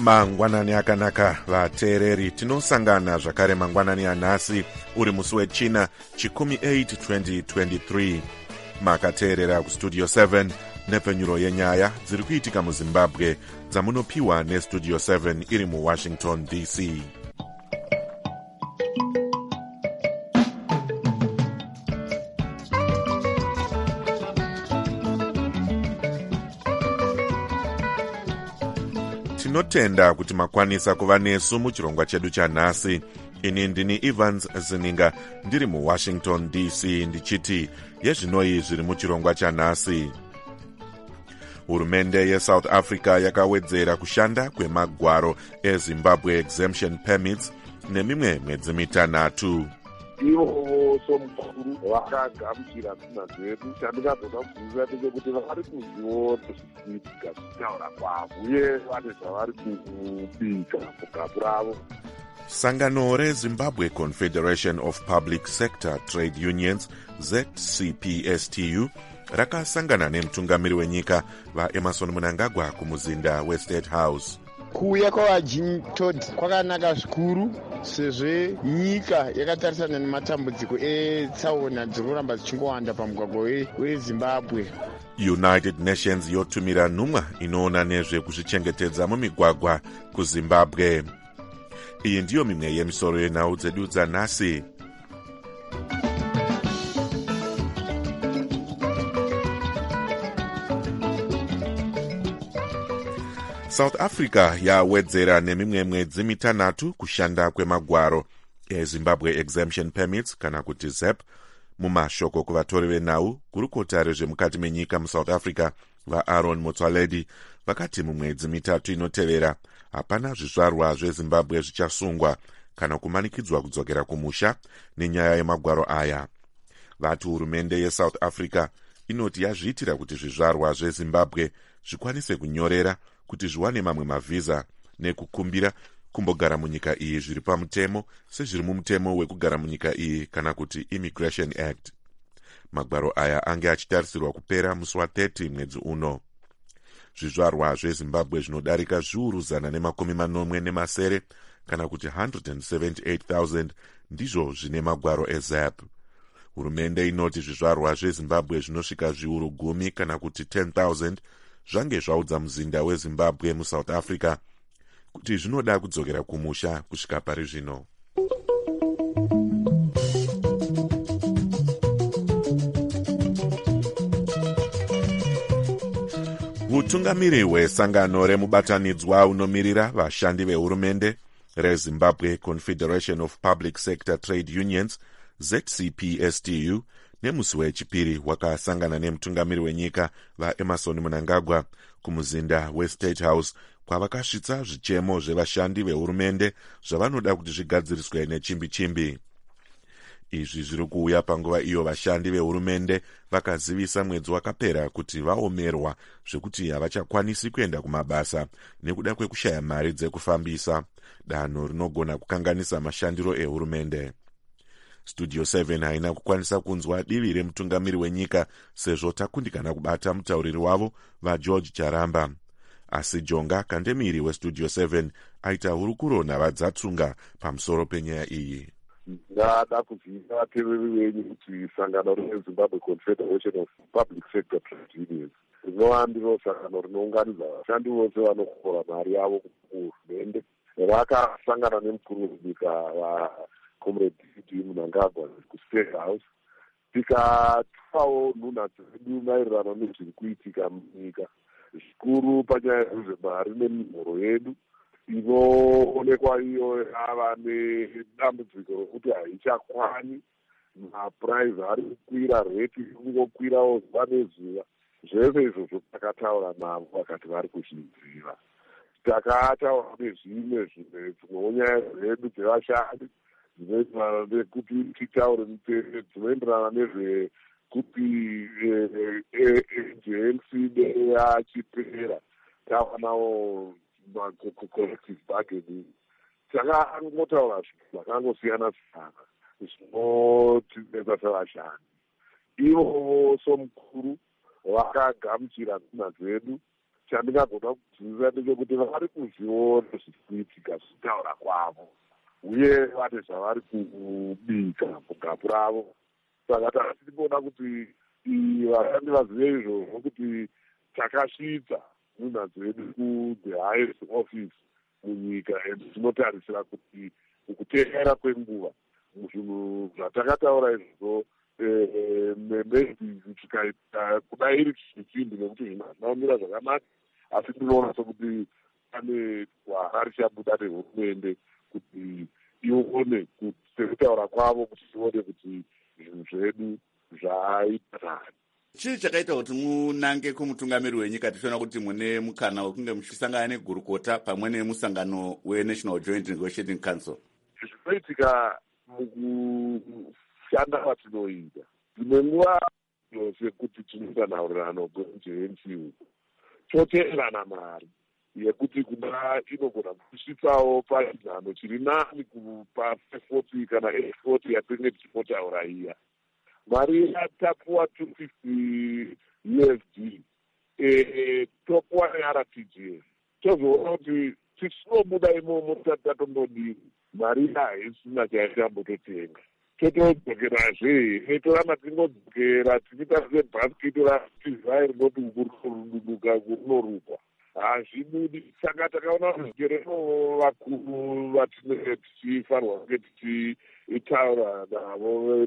mangwanani akanaka vateereri, tinosangana zvakare mangwanani anhasi uri musi wechina chikumi 8 2023. makateerera kustudio 7 nepfenyuro yenyaya dziri kuitika muzimbabwe dzamunopiwa nestudio 7 iri muwashington dc. tinotenda kuti makwanisa kuva nesu muchirongwa chedu chanhasi. ini ndini Evans Zininga ndiri muwashington dc ndichiti yezvinoi zviri muchirongwa chanhasi. hurumende yeSouth Africa yakawedzera kushanda kwemagwaro eZimbabwe exemption permits nemimwe mwedzi mitanhatu. ivo somukuru vakagamuchira pfuma dzedu. chandingagona kubvunza ndechekuti vari kuzviona zvichiitika zvichitaura kwavo uye vane zvavari kubika mugabu ravo. sangano reZimbabwe Confederation of Public Sector Trade Unions ZCPSTU rakasangana nemutungamiri wenyika vaEmmerson Mnangagwa kumuzinda weState House. kuuya kwavaJim Todd kwakanaka zvikuru sezvo nyika yakatarisana nematambudziko etsaona dziri kuramba dzichingowanda pamugwagwa weZimbabwe. United Nations yotumira nhumwa inoona nezvekuzvichengetedza mumigwagwa kuZimbabwe. iyi ndiyo mimwe yemisoro yenhau dzedu dzanhasi. South Africa yawedzera nemimwe mwedzi mitanhatu kushanda kwemagwaro eZimbabwe exemption permits kana kuti ZEP. mumashoko kuvatori venhau, gurukota rezvemukati menyika muSouth Africa vaAaron Motsoaledi vakati mumwedzi mitatu inotevera hapana zvizvarwa zveZimbabwe zvichasungwa kana kumanikidzwa kudzokera kumusha nenyaya yemagwaro aya. vati hurumende yeSouth Africa inoti yazviitira kuti zvizvarwa zveZimbabwe zvikwanise kunyorera kuti zviwane mamwe mavhiza nekukumbira kumbogara munyika iyi zviri pamutemo sezviri mumutemo wekugara munyika iyi kana kuti Immigration Act. magwaro aya ange achitarisirwa kupera musi wa30 mwedzi uno. zvizvarwa zveZimbabwe zvinodarika zviuru 180 kana kuti 178,000 ndizvo zvine magwaro eZAP. hurumende inoti zvizvarwa zveZimbabwe zvinosvika zviuru 10 kana kuti 10,000 zvange zvaudza muzinda weZimbabwe muSouth Africa kuti zvinoda kudzokera kumusha kusvika pari zvino. utungamiri hwesangano remubatanidzwa unomirira vashandi vehurumende reZimbabwe Confederation of Public Sector Trade Unions ZCPSTU nemusi wechipiri wakasangana nemutungamiri wenyika vaEmmerson Mnangagwa kumuzinda weState House kwavakasvitsa zvichemo zvevashandi vehurumende zvavanoda kuti zvigadziriswe nechimbi-chimbi. izvi zviri kuuya panguva iyo vashandi vehurumende vakazivisa mwedzi wakapera kuti vaomerwa zvekuti havachakwanisi kuenda kumabasa nekuda kwekushaya mari dzekufambisa, danho rinogona kukanganisa mashandiro ehurumende. studio 7 haina kukwanisa kunzwa divi remutungamiri wenyika sezvo takundikana kubata mutauriri wavo vaGeorge Charamba. asi Jonga Kandemiri westudio 7 aita hurukuro navadzatsunga pamusoro penyaya iyi. ndada kuzivisa vateereri venyu kuti sangano reZimbabwe Confederation of Public Sector Trade Unions rinova ndiro sangano rinounganidza vashandi vose vanokora mari yavo kuhurumende. vakasangana nemukuru wenyika vaComrade Mnangagwa kuState House tikatwawo nhunha dzedu maererano nezviri kuitika munyika, zvikuru panyaya dzezvemari nemihoro yedu inoonekwa iyo yava nedambudziko rokuti haichakwani. mapuraizi ari kukwira, reti iri kungokwirawo zuva nezuva. zvese izvozvo takataura navo vakati vari kuzvidziva. takataura nezvimwe dzimwewo nyaya dzedu dzevashandi dzinoenderana nekuti titaure mutemo dzinoenderana nezvekuti agency yachipera tavanawo collective bargaining. takangotaura zvinhu zvakangosiyana-siyana zvinotinetsa sevashandi. ivo somukuru vakagamuchira pfuma dzedu. chandingagona kudzidzisa ndechekuti vari kuzviona zviri kuitika zvichitaura kwavo uye vane zvavari kubika mugapu ravo. Saka tiriboda kuti vashandi vazive izvozvo kuti takasvitsa nhunha dzedu ku-the highest office munyika, and tinotarisira kuti mukutevera kwenguva zvinhu zvatakataura izvozvo maybe tikaita kudai iri chipindi nekuti zvinhu hazvinaumira zvakanaka, asi tinoona sokuti pane gwara richabuda nehurumende kuti ione sekutaura kwavo kuti tione kuti zvinhu zvedu zvaita nani. Chii chakaita kuti munange kumutungamiri wenyika tichiona kuti mune mukana wekunge muchisangana negurukota pamwe nemusangano weNational Joint Negotiating Council? Zvinoitika mukushanda kwatinoita dzimwe nguva yose kuti tinosanaurirano gwenjensi toteerana mari yekuti kuda inogona kusvitsawo pachidzano chiri nani kupa 40 kana 40 yatinenge tichipotaura iya. Mari yatapuwa 250 USD topuwa neRTGS, tozoona kuti tichinobuda imomo tatondodini mari haisina chaitambototenga, totodzokerazve toramba tingodzokera tichiita sebhasikiti ratizai rinoti rududuka runorukwa hazvibudi. Saka takaona zvigereno vakuru vatinenge tichifanirwa kunge tichitaura navo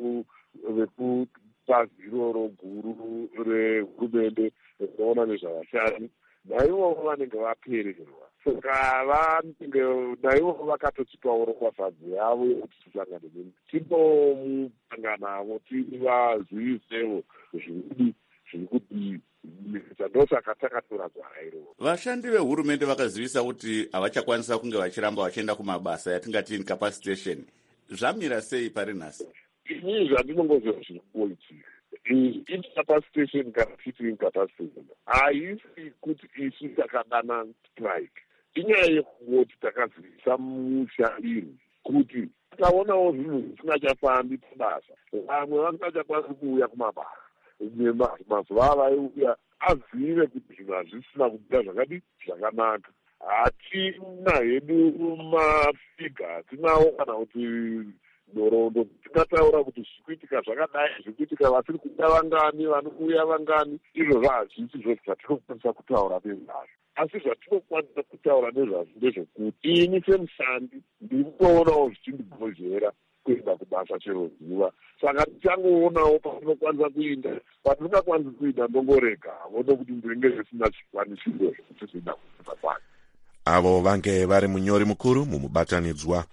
vekubazi iroro guru rehurumende rinoona nezvavashandi, naivo vanenge vapererwa. Saka naivo vakatotipawo rokwafadzi yavo yekuti tisangane nemi, tinomupanga navo tivazivisewo zviri kuti ndosaka takatora gwara iroro. Vashandi vehurumende vakazivisa kuti havachakwanisa kunge vachiramba vachienda kumabasa yatingati incapacitation. Zvamira sei pari nhasi? Inini zvandinongozva zviri kuitika incapacitation kana titi incapacitation haisi kuti isu takadana strike, inyaya yekungoti takazivisa mushandiri kuti takaonawo zvinhu zvisingachafambi pabasa, vamwe vasingachakwanisi kuuya kumabasa, mazuva avaiuya azive kuti zvinhu hazvisina kuita zvakadi zvakanaka. Hatina hedu mafiga, hatinawo kana kuti nhoroondo tingataura kuti zvikuitika zvakadai, zvikuitika vasiri kuda vangani, vanouya vangani, izvo zvazvisi zvose zvatinokwanisa kutaura nezvazvo. Asi zvatinokwanisa kutaura nezvazvo ndezvokuti ini semushandi ndiri kutoonawo zvichindigozhera kuenda kubasa chero zuva. Saka tichangoonawo patinokwanisa kuinda, patisingakwanisi kuinda ndongorega nokuti ndinenge zvisina zvikwanisiro zvekuti zvinda kuita kwake. Avo vange vari munyori mukuru mumubatanidzwa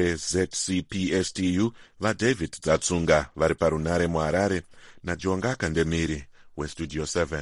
weZCPSTU vaDavid Dzatsunga vari parunare muHarare naJonga Kandemiri weStudio 7.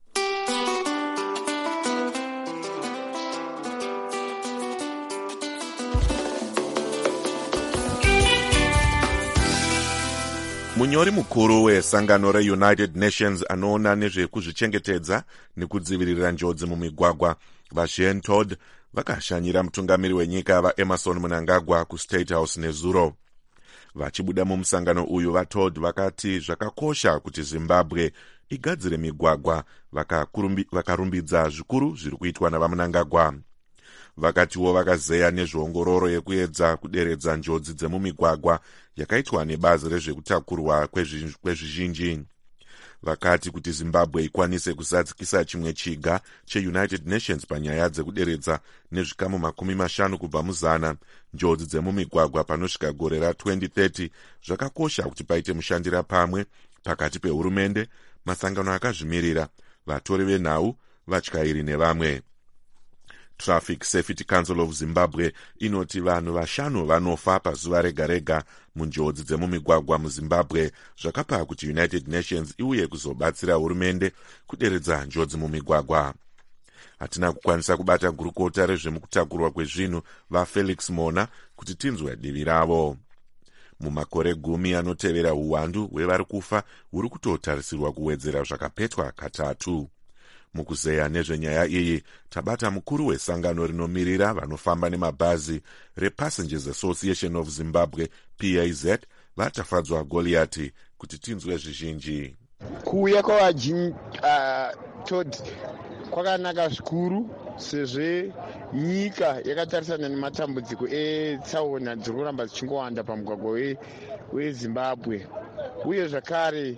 Munyori mukuru wesangano reUnited Nations anoona nezvekuzvichengetedza nekudzivirira njodzi mumigwagwa vaShane Todd vakashanyira mutungamiri wenyika vaEmerson Mnangagwa kuState House nezuro. Vachibuda mumusangano uyu vaTodd vakati zvakakosha kuti Zimbabwe igadzire migwagwa, vakarumbidza zvikuru zviri kuitwa navaMnangagwa. Vakatiwo vakazeya nezveongororo yekuedza kuderedza njodzi dzemumigwagwa yakaitwa nebazi rezvekutakurwa kwezvizhinji. Vakati kuti Zimbabwe ikwanise kusadzikisa chimwe chiga cheUnited Nations panyaya dzekuderedza nezvikamu 50 kubva muzana njodzi dzemumigwagwa panosvika gore ra2030, zvakakosha kuti paite mushandira pamwe pakati pehurumende, masangano akazvimirira, vatori venhau, vatyairi nevamwe. Traffic Safety Council of Zimbabwe inoti vanhu 5 vanofa pazuva rega rega munjodzi dzemumigwagwa muZimbabwe, zvakapa kuti United Nations iuye kuzobatsira hurumende kuderedza njodzi mumigwagwa. Hatina kukwanisa kubata gurukota rezvemukutakurwa kwezvinhu vaFelix Mona kuti tinzwe divi ravo. Mumakore 10 anotevera uwandu hwevari kufa huri kutotarisirwa kuwedzera zvakapetwa katatu. Mukuzeya nezvenyaya iyi tabata mukuru wesangano rinomirira vanofamba nemabhazi rePassengers Association of Zimbabwe PAZ vatafadzwa Goliati kuti tinzwe zvizhinji. Kuuya kwavaJim Todd kwakanaka zvikuru sezvo nyika yakatarisana nematambudziko etsaona dziri kuramba dzichingowanda pamugwagwa wezimbabwe, uye zvakare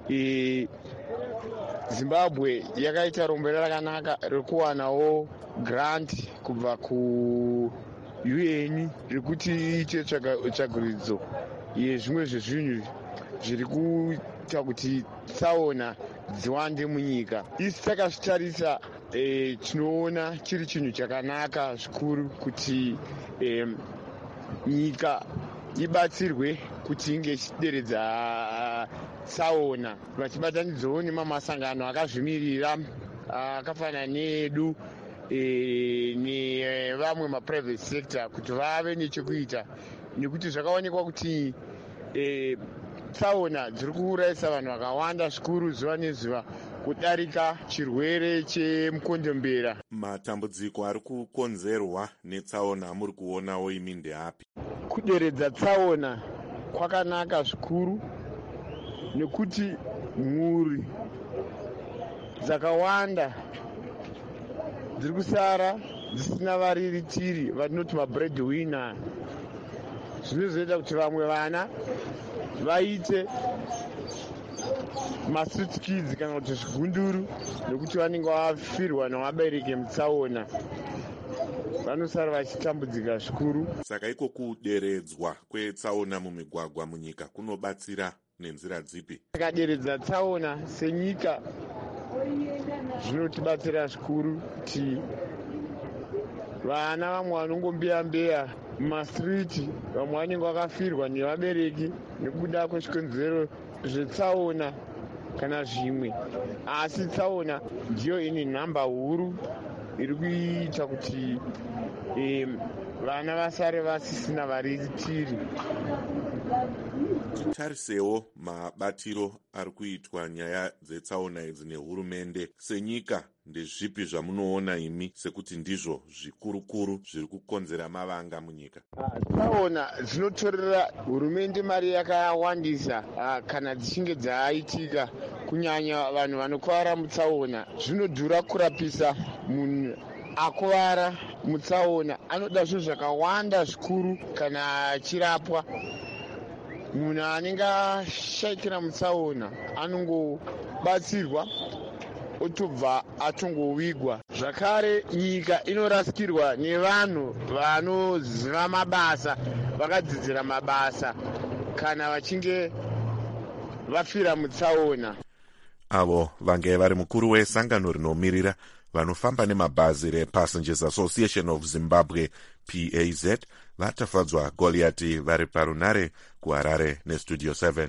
zimbabwe yakaita rombero rakanaka rekuwanawo grant kubva kuun rekuti iite tsvaguridzo yezvimwe zvezvinhu zviri kuita kuti tsaona dziwande munyika. Isi takazvitarisa tinoona chiri chinhu chakanaka zvikuru kuti nyika ibatsirwe kuti inge ichideredza tsaona vachibatanidzawo nemamasangano akazvimirira akafanana needu nevamwe maprivate sector kuti vave nechekuita, nekuti zvakaonekwa kuti tsaona dziri kuurayisa vanhu vakawanda zvikuru zuva nezuva kudarika chirwere chemukondombera. Matambudziko ari kukonzerwa netsaona muri kuonawo imi ndeapi? Kuderedza tsaona kwakanaka zvikuru nekuti mhuri dzakawanda dziri kusara dzisina variritiri vatinoti mabreadwinner, zvinozoita kuti vamwe vana vaite mastreet kids kana kuti zvigunduru, nekuti vanenge vafirwa navabereki mutsaona, vanosara vachitambudzika zvikuru. Saka iko kuderedzwa kwetsaona mumigwagwa munyika kunobatsira nenzira dzipi? Takaderedza tsaona senyika zvinotibatsira zvikuru kuti vana vamwe vanongombeya mumastriti, vamwe vanenge vakafirwa nevabereki nekuda kwezvikonzero zvetsaona kana zvimwe, asi tsaona ndiyo ine nhamba huru iri kuita kuti vana vasare vasisina variritiri. Titarisewo mabatiro ari kuitwa nyaya dzetsaona idzi nehurumende. Senyika ndezvipi zvamunoona imi sekuti ndizvo zvikurukuru zviri kukonzera mavanga munyika? Tsaona dzinotorera hurumende mari yakawandisa kana dzichinge dzaitika, kunyanya vanhu vanokuvara mutsaona. Zvinodhura kurapisa munhu akuvara mutsaona, anoda zvinhu zvakawanda zvikuru kana achirapwa. Munhu anenge ashaikira mutsaona anongobatsirwa otobva atongovigwa. Zvakare nyika inorasikirwa nevanhu vanoziva mabasa, vakadzidzira mabasa kana vachinge vafira mutsaona. Avo vange vari mukuru wesangano rinomiririra vanofamba nemabhazi rePassengers Association of Zimbabwe PAZ vatafadzwa Goliati vari parunare kuHarare neStudio 7.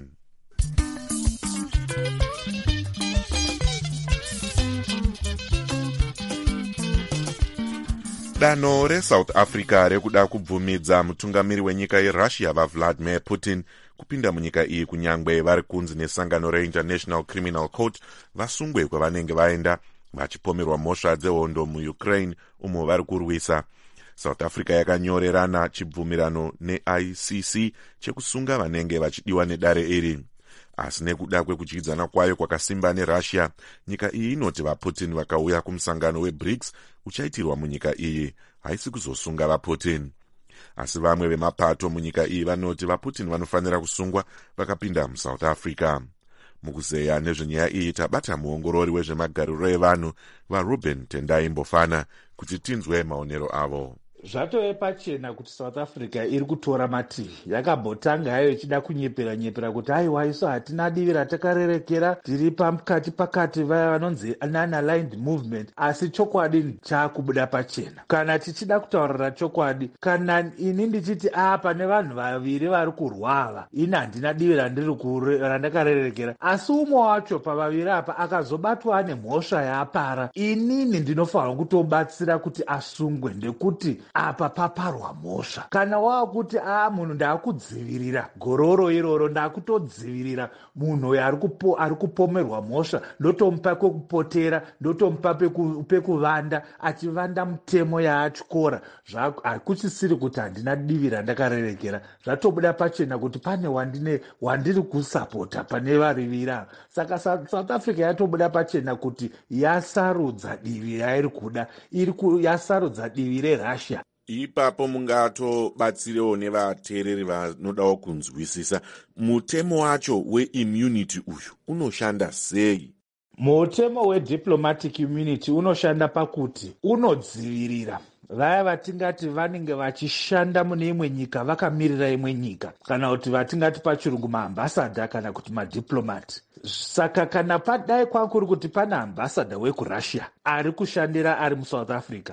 Danho reSouth Africa rekuda kubvumidza mutungamiri wenyika yeRussia vaVladimir Putin kupinda munyika iyi kunyangwe vari kunzi nesangano reInternational Criminal Court vasungwe kwavanenge vaenda vachipomerwa mhosva dzehondo muUkraine umo vari kurwisa. South Africa yakanyorerana chibvumirano neICC chekusunga vanenge vachidiwa nedare iri. Asi nekuda kwekudyidzana kwayo kwakasimba neRussia, nyika iyi inoti vaPutin vakauya kumusangano weBRICS uchaitirwa munyika iyi haisi kuzosunga vaPutin. Asi vamwe vemapato munyika iyi vanoti vaPutin vanofanira kusungwa vakapinda muSouth Africa. Mukuzeya nezvenyaya iyi tabata muongorori wezvemagariro evanhu vaRuben Tendai Mbofana kuti tinzwe maonero avo. Zvatove pachena kuti South Africa iri kutora mativi. Yakambotanga hayo ichida kunyepera kuti aiwa isu hatina divi ratakarerekera, tiri pakati vaya vanonzi non-aligned movement, asi chokwadi chakubuda pachena. Kana tichida kutaurira chokwadi, kana ini ndichiti pane vanhu vaviri vari kurwava, ini handina divi randakarerekera, asi umwe wacho pavaviri apa akazobatwa nemhosva yaapara, inini ndinofanira kutobatsira kuti asungwe, ndekuti apa paparwa mhosva. Kana wakuti munhu ndaakudzivirira gororo iroro, ndaakutodzivirira munhu ari kupomerwa mhosva, ndotomupa kwekupotera, ndotomupa pekuvanda, achivanda mutemo yaatyora, hakuchisiri kuti handina divi randakarerekera. Zvatobuda pachena kuti pane wandiri kusapota pane varivira. Saka South Africa yatobuda pachena kuti yasarudza divi yairi kuda, yasarudza divi reRussia. Ipapo mungatobatsirewo nevateereri vanodawo kunzwisisa mutemo wacho weimmunity uyu unoshanda sei? Mutemo wediplomatic immunity unoshanda pakuti unodzivirira vaya vatingati vanenge vachishanda mune imwe nyika vakamirira imwe nyika, kana kuti vatingati pachirungu maambasada kana kuti madiplomati. Saka kana padai kwakuri kuti pana ambasada wekuRussia ari kushandira ari muSouth Africa,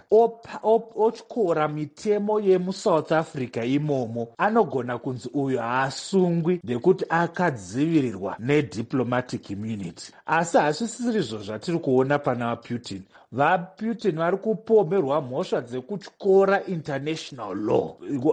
otyora mitemo yemuSouth Africa imomo, anogona kunzi uyu haasungwi nekuti akadzivirirwa nediplomatic immunity. Asi hazvisiri izvo zvatiri kuona pana vaPutin. VaPutin vari kupomerwa mhosva dzekutyora international law.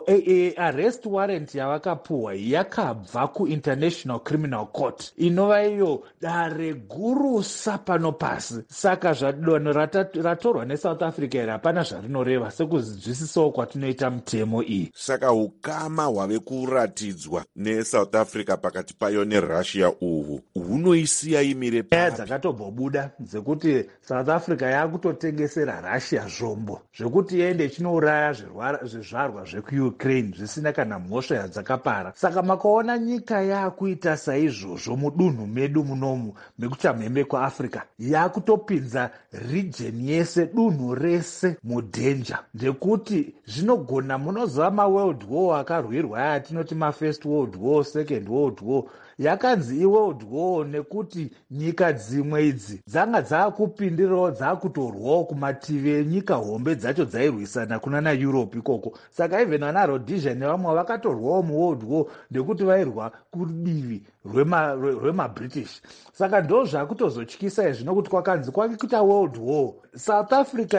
Arrest warrant yavakapuhwa yakabva kuInternational Criminal Court, inova iyo dare gurusa pano pasi. Saka zvadanho ratorwa neSouth Africa iri hapana zvarinoreva sekuzvinzwisisawo kwatinoita mitemo iyi. Saka ukama hwave kuratidzwa neSouth Africa pakati payo neRussia uhu hunoisiya imire nyaya dzakatobvobuda dzekuti South Africa yakutotengesera Russia zvombo zvekuti iende ichinouraya zvizvarwa zvekuUkraine zvisina kana mhosva yadzakapara. Saka makaona nyika yakuita saizvozvo mudunhu medu munomu mekuchamhembe kwaAfrica yakutopinza region yese, dunhu rese mudhenja, ndekuti zvinogona munoziva maworld war akarwirwa aya tinoti mafirst world war, second world war. Yakanzi iworld war nekuti nyika dzimwe idzi dzanga dzaakupindirawo dzaakutorwawo kumativi enyika hombe dzacho dzairwisana kunana Europe ikoko. Saka even vana Rhodesia nevamwe vakatorwawo muworld war ndekuti vairwa kudivi rwemaBritish. Saka ndo zvakutozotyisa izvi nokuti kwakanzi kwakikuita world war, South Africa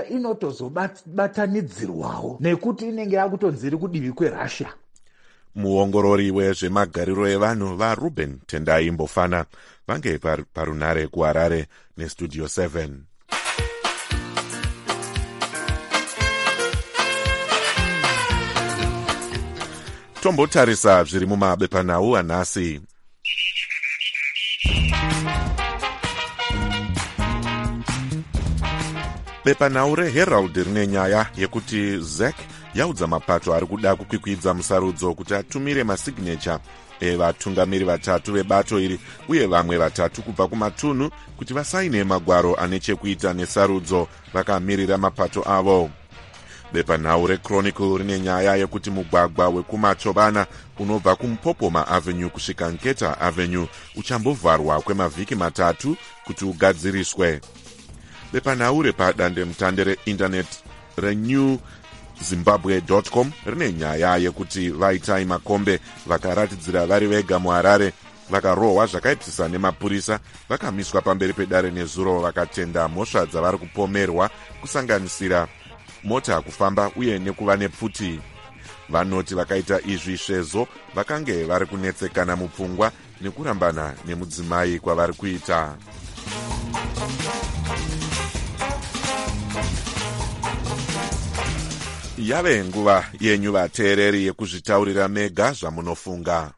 inotozobatanidzirwawo nekuti inenge yakutonzi iri kudivi kweRussia. Muongorori wezvemagariro evanhu vaRuben Tendai Mbofana vange parunare kuHarare neStudio 7. Tombotarisa zviri mumabepanhau anhasi. Bepanhau reHerald rine nyaya yekuti ZEC yaudza mapato ari kuda kukwikwidza musarudzo kuti atumire masignature evatungamiri vatatu vebato iri uye vamwe vatatu kubva kumatunhu kuti vasaine magwaro ane chekuita nesarudzo vakamirira mapato avo. Bepanhau reChronicle rine nyaya yekuti mugwagwa wekumachobana unobva kuMupopoma Avenue kusvika Nketa Avenue uchambovharwa kwemavhiki matatu kuti ugadziriswe. Bepanhau repadandemutande reinternet renewzimbabwe.com rine nyaya yekuti Vaitai Makombe vakaratidzira vari vega muHarare vakarohwa zvakaitisa nemapurisa vakamiswa pamberi pedare nezuro vakatenda mhosva dzavari kupomerwa kusanganisira mota kufamba uye nekuva nepfuti. Vanoti vakaita izvi sezvo vakange vari kunetsekana mupfungwa nekurambana nemudzimai kwavari kuita. Yave nguva yenyu vateereri yekuzvitaurira mega zvamunofunga.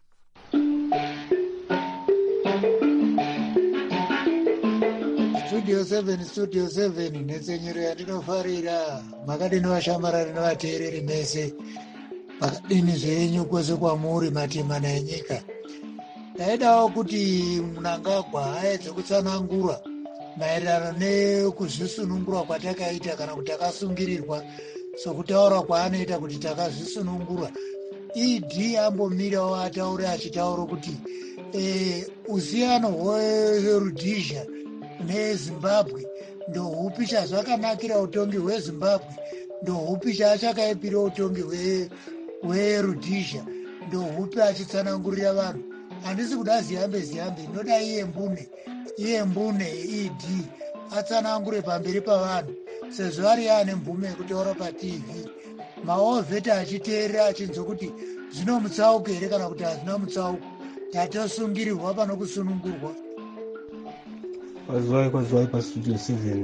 Studio 7 netsenyero yandinofarira makadini vashamarari nevateereri mese makadini zvenyu kwese kwamuri matemana enyika. Ndaidawo kuti Mnangagwa aedze kutsanangura maererano nekuzvisunungura kwatakaita kana kuti takasungirirwa sokutaura kwaanoita kuti takazvisunungura. ED ambomirawo ataure achitaura kuti usiyano hweRhodesia neZimbabwe ndohupi chazvakanakira utongi hweZimbabwe, ndohupi chachakaipira utongi hweRhodesia, ndohupi achitsanangurira vanhu. Handisi kuda ziyambe inoda iye mbune ED atsanangure pamberi pavanhu sezvo ari ane mvume yekutaura paTV maovheta achiteerera achinzwa kuti zvino mutsauko here kana kuti hazvina mutsauko, tatosungirirwa pano kusunungurwa. Kwazwai pastudio 7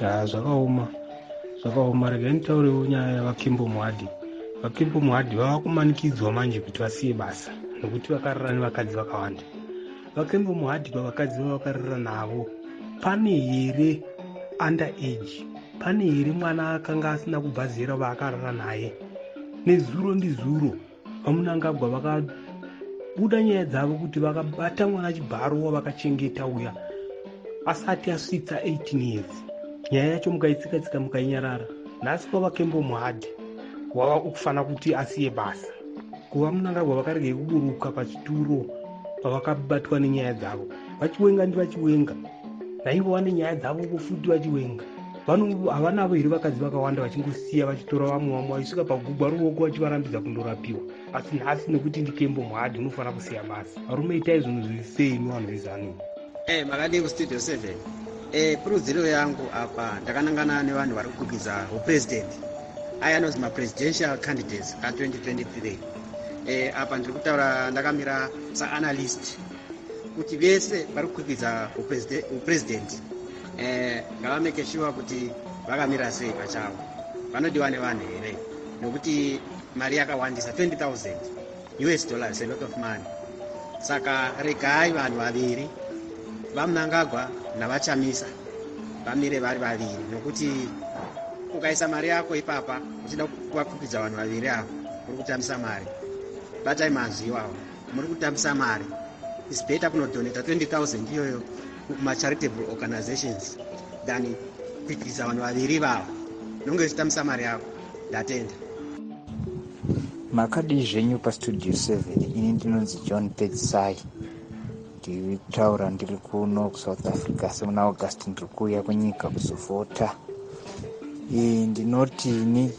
zvakaoma rega nditaurewo nyaya yavakimbo muhadhi. Vakimbo muhadhi vava kumanikidzwa manje kuti vasiye basa nokuti vakarara nevakadzi vakawanda. Vakimbo muhadhi pavakadzi vavakarara navo, pane here under age, pane here mwana akanga asina kubva zera vaakarara naye. Nezuro ndizuro vamunangagwa vakabuda nyaya dzavo kuti vakabata mwana chibharo wavakachengeta uya asati asvitsa 18 years. Nyaya yacho mukaitsika-tsika mukainyarara. Nhasi pavakembo muhadhi wava kufana kuti asiye basa. Kuva munangagwa vakarege kuburuka pachituro pavakabatwa nenyaya dzavo. Vachiwenga ndivachiwenga. Naivo vane nyaya dzavo kufuti vachiwenga. Havanavo here vakadzi vakawanda vachingosiya vachitora vamwe vaisvika pagugwa ruoko vachivarambidza kundorapiwa. Asi nhasi nekuti ndikembo muhadhi unofanira kusiya basa. Varume itai zvinhu zvisei nevanhu vezanu. Makadii kustudio 7. Kurudziro yangu apa ndakanangana nevanhu vari kukwikwiza upresident. Aya anonzi mapresidential candidates ka2023. Apa ndiri kutaura ndakamira saanalyst kuti vese vari kukwikwiza upresident ngavameke sure kuti vakamira sei pachavo, vanodiwa nevanhu here, nokuti mari yakawandisa $20,000 US, a lot of money. Saka regai vanhu vaviri vamunangagwa navachamisa vamire vari vaviri, nokuti ukaisa mari yako ipapa uchida kuvakwikidza vanhu vaviri avo muri kutambisa mari. Batai manzwi iwawo, muri kutambisa mari. It's better kunodonata 20,000 iyoyo kuma-charitable organizations than kukwikwiza vanhu vaviri vavo. Nonge uchitambisa mari yako. Ndatenda. Makadii zvenyu pastudio 7. Ini ndinonzi John Pedzisai. Ndiri kutaura ndiri kuno kuSouth Africa. Semuna August ndiri kuuya kunyika kuzovhota. Ndinoti ini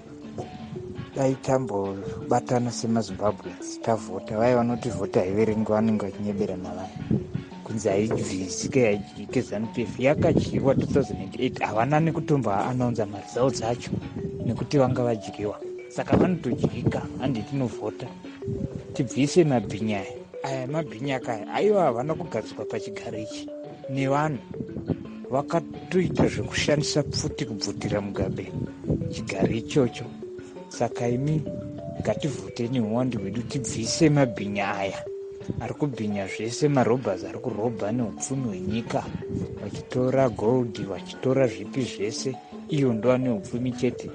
dai tambobatana semaZimbabweans tavhota. Vaya vanoti vhota haiverengi vanenge vachinyebera navanhu. Kunzi haibvisike yaijike ZANU-PF yakadyiwa 2008. Havana nekutomba anaunza mari dzavo dzacho nekuti vanga vadyiwa. Saka vanotodyika handi tinovhota. Tibvise mabhinya aya mabhinya kaya aiwa havana kugadzikwa pachigaro ichi nevanhu vakatoita zvekushandisa pfuti kubvutira Mugabe chigaro ichocho. Saka imi ngativhoteni uwanda hwedu tibvise mabhinya aya ari kubhinya zvese, marobhas ari kurobha neupfumi hwenyika, vachitora gold, vachitora zvipi zvese. Iyo ndova neupfumi chete,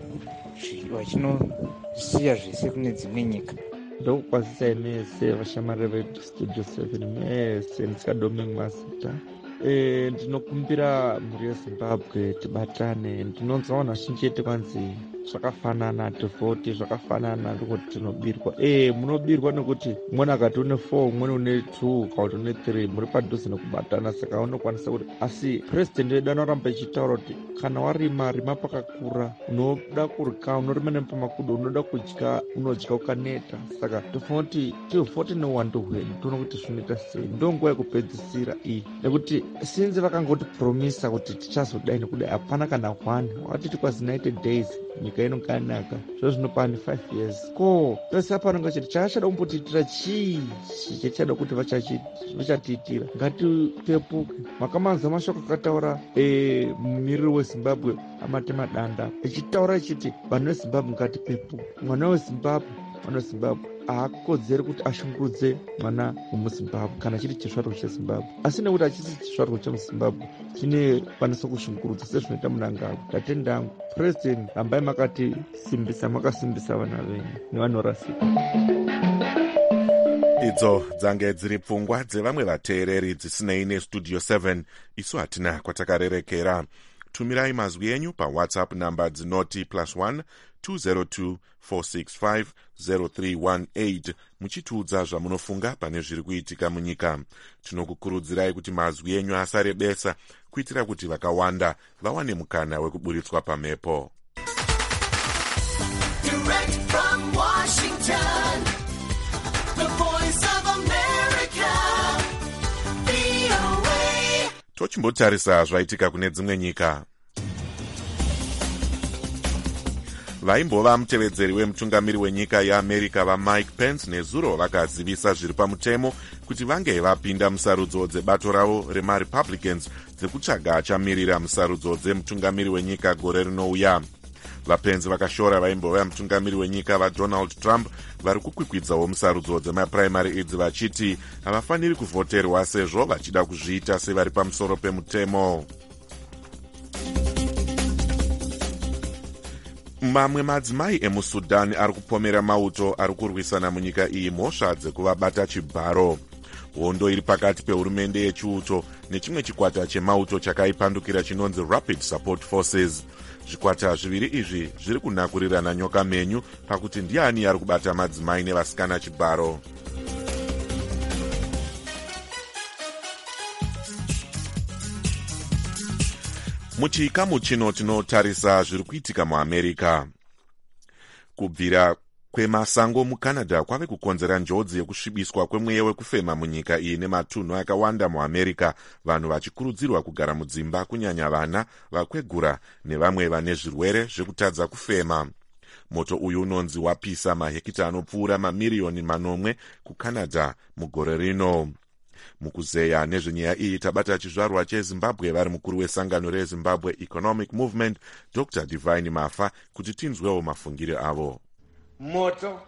vachinosiya zvese kune dzimwe nyika. Ndokukwazisai mese vashamari vedu studio 7 mese ndisikadome mazita. Ndinokumbira mhuri yeZimbabwe tibatane. Ndinonzwa vanhu vazhinji chete kwanzi zvakafanana, tivhoti zvakafanana, ndikuti tinobirwa. Munobirwa nekuti umweni akati une 4 umweni une 2 kana une 3 muri padhuze nekubatana. Saka unokwanisa kuti, asi president wedu anoramba ichitaura kuti kana warima rima pakakura, unoda kurya unorima nepamakudo, unoda kudya unodya ukaneta. Saka tofuna kuti tivhote neuwandu hwedu tione kuti zvinoita sei. Ndonguva yekupedzisira iyi, nekuti sinzi vakangoti promisa kuti tichazodai nekudai, hapana kana 1 wakatiti kwazi 90 days nyika inokanaka. Zvozvo zvinopani 5 years. Ko pese apanonga chiti chaachada kumbotiitira chii chachada kuti vachatiitira. Ngatipepuke. Makamanza mashoko akataura mumiriri weZimbabwe Amatema Danda echitaura echiti vanhu veZimbabwe ngatipepuke. Mwana weZimbabwe haakodzeri kuti ashungurudze mwana wemuZimbabwe kana chiri chizvarwa cheZimbabwe. Asi nekuti hachisi chizvarwa chemuZimbabwe chine kwanisa kushungurudza sezvinoita Munangagwa. Ndatendangu president, rambai makatisimbisa, makasimbisa vana venyu nevanorasika. Idzo dzange dziri pfungwa dzevamwe vateereri dzisinei nestudio 7. Isu hatina kwatakarerekera. Tumirai mazwi enyu paWhatsApp namba dzinoti +1 202 465 0318 muchitiudza zvamunofunga pane zviri kuitika munyika. Tinokukurudzirai kuti mazwi enyu asarebesa kuitira kuti vakawanda vawane mukana wekuburitswa pamhepo. Direct from Washington, the voice of America, VOA. Tochimbotarisa zvaitika kune dzimwe nyika. vaimbova mutevedzeri wemutungamiri wenyika yeamerica vaMike Pence nezuro vakazivisa zviri pamutemo kuti vange vapinda musarudzo dzebato ravo remarepublicans dzekutsvaga achamirira musarudzo dzemutungamiri wenyika gore rinouya. VaPence vakashora vaimbova mutungamiri wenyika vaDonald Trump vari kukwikwidzawo musarudzo dzemapuraimari idzi vachiti havafaniri kuvhoterwa sezvo vachida kuzviita sevari pamusoro pemutemo. Mamwe madzimai emuSudan ari kupomera mauto ari kurwisana munyika iyi mhosva dzekuvabata chibharo. Hondo iri pakati pehurumende yechiuto nechimwe chikwata chemauto chakaipandukira chinonzi Rapid Support Forces. Zvikwata zviviri izvi zviri kunakurirana nyoka menyu pakuti ndiani ari kubata madzimai nevasikana chibharo. Muchikamu chino tinotarisa zviri kuitika muAmerica. Kubvira kwemasango muCanada kwave kukonzera njodzi yekusvibiswa kwemweya wekufema munyika iyi nematunhu akawanda muAmerica, vanhu vachikurudzirwa kugara mudzimba, kunyanya vana, vakwegura nevamwe vane zvirwere zvekutadza kufema. Moto uyu unonzi wapisa mahekita anopfuura mamiriyoni 8 kuCanada mugore rino. Mukuzeya nezvenyaya iyi tabata chizvarwa cheZimbabwe vari mukuru wesangano reZimbabwe Economic Movement Dr. Divine Mafa kuti tinzwewo mafungire avo. Moto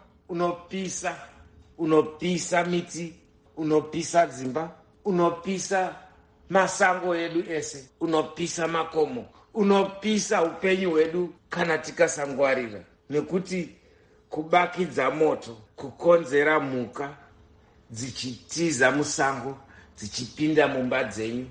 unopisa miti, unopisa dzimba, unopisa masango edu ese, unopisa makomo, unopisa upenyu hwedu kana tikasangwarira. Nekuti kubakidza moto kukonzera mhuka dzichitiza musango, dzichipinda mumba dzenyu,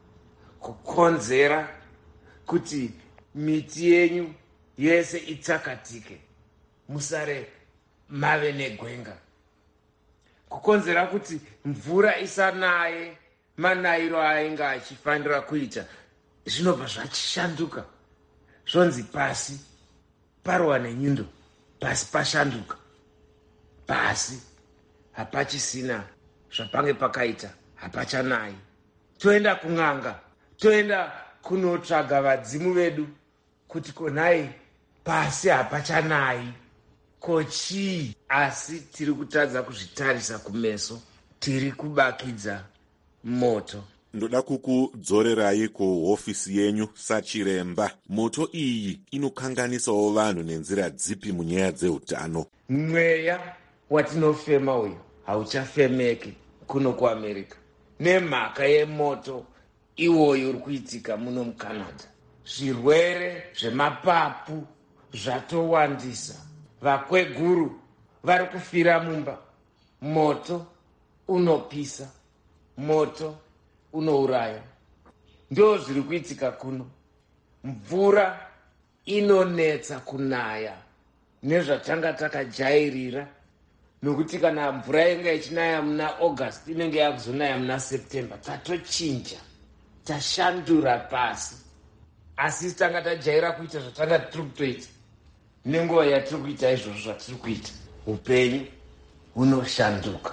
kukonzera kuti miti yenyu yese itsakatike, musare mave negwenga, kukonzera kuti mvura isanaye manayiro ainga achifanira kuita. Zvinobva zvachishanduka, zvonzi pasi parwa nenyundo, pasi pashanduka, pasi hapachisina zvapange pakaita, hapachanayi. Toenda kun'anga, toenda kunotsvaga vadzimu vedu kuti konai pasi hapachanayi. Kochii? Asi tiri kutadza kuzvitarisa kumeso, tiri kubakidza moto. Ndoda kukudzorerai kuhofisi yenyu sachiremba. Moto iyi inokanganisawo vanhu nenzira dzipi munyaya dzeutano? Mweya watinofema uyu hauchafemeki kuno kuAmerica nemhaka yemoto iwoyo uri kuitika muno muCanada. Zvirwere zvemapapu zvatowandisa, vakweguru vari kufira mumba. Moto unopisa, moto unouraya. Ndo zviri kuitika kuno. Mvura inonetsa kunaya nezvatanga takajairira, nokuti kana mvura inga ichinaya muna August inenge yakuzonaya muna September. Tatochinja, tashandura pasi. Asi tanga tajaira kuita zvatanga tiri kutoita. Nenguva yatiri kuita izvozvo zvatiri kuita, upenyu hunoshanduka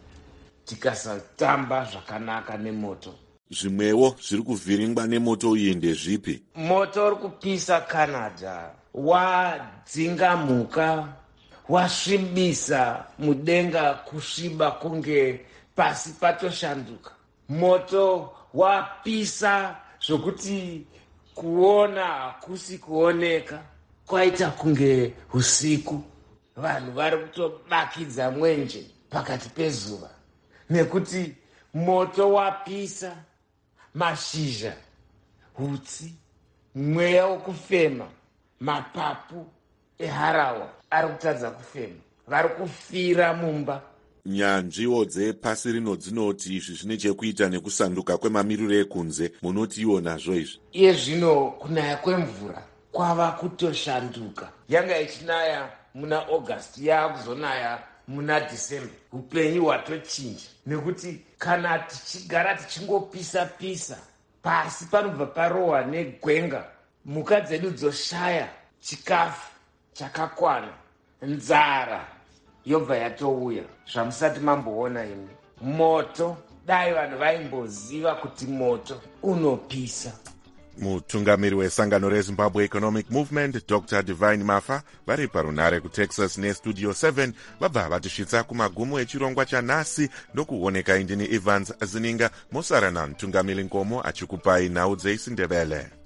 tikasatamba zvakanaka nemoto. Zvimwewo zviri kuvhiringwa nemoto iyi ndezvipi? Moto uri kupisa Canada wadzinga mhuka, wasvibisa mudenga kusviba kunge pasi patoshanduka. Moto wapisa zvokuti kuona hakusi kuoneka, kwaita kunge usiku. Vanhu vari kutobakidza mwenje pakati pezuva nekuti moto wapisa. Mashizha, hutsi, mweya wokufema, mapapu eharawa ari kutadza kufema, vari kufira mumba. Nyanzviwo dzepasi rino dzinoti izvi zvine chekuita nekusanduka kwemamiriro ekunze. Munoti nazvo izvi? Iye zvino kunaya kwemvura kwava kutoshanduka. Yanga ichinaya muna August, yaakuzonaya muna December. Upenyu hwatochinja nekuti kana tichigara tichingopisa-pisa, pasi panobva parohwa negwenga, mhuka dzedu dzoshaya chikafu chakakwana, nzara yobva yatouya, zvamusati mamboona imi. Moto, dai vanhu vaimboziva kuti moto unopisa. mutungamiri wesangano rezimbabwe economic movement Dr Divine Mafa vari parunare kutexas nestudio 7 vabva vatisvitsa kumagumo echirongwa chanhasi ndokuoneka indini Evans Zininga mosarana mutungamiri Nkomo achikupai nhau dzeisindebele.